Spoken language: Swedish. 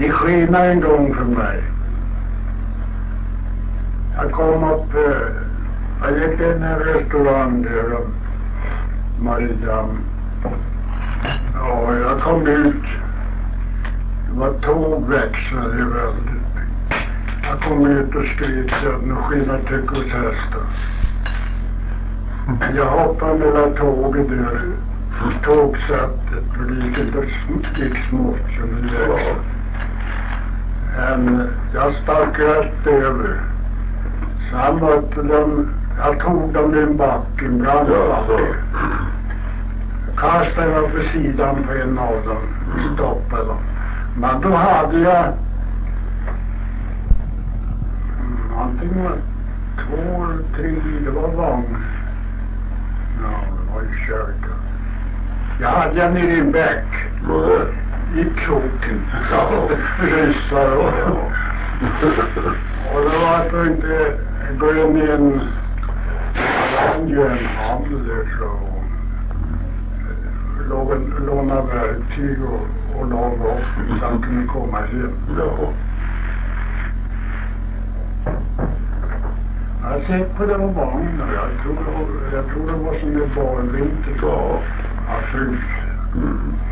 Det skenade en gång för mig. Jag kom upp, jag gick in i en restaurang där, Maria. Ja, jag kom ut. Det var tågväxlade väldigt. Jag kom ut och skrev sen och skenade till hästar. Jag hoppade mellan tåget där, tågsättet, för det gick inte smått som det växlade. Men jag stack rätt över. Sen mötte de, jag tog dem i en back, en brandbacke. Kastade jag på sidan på en av dem, stoppade dem. Men då hade jag antingen 2 eller 3, det var vagn. Ja, det var i kyrkan. Jag hade en nere i en bäck. I kroken. Ryssar och det var att inte gå in i en handel där så låna verktyg och laga upp så han kunde komma hem. Jag sett på den vagnen och jag tror det var som det var en vinter. Ja, fryst.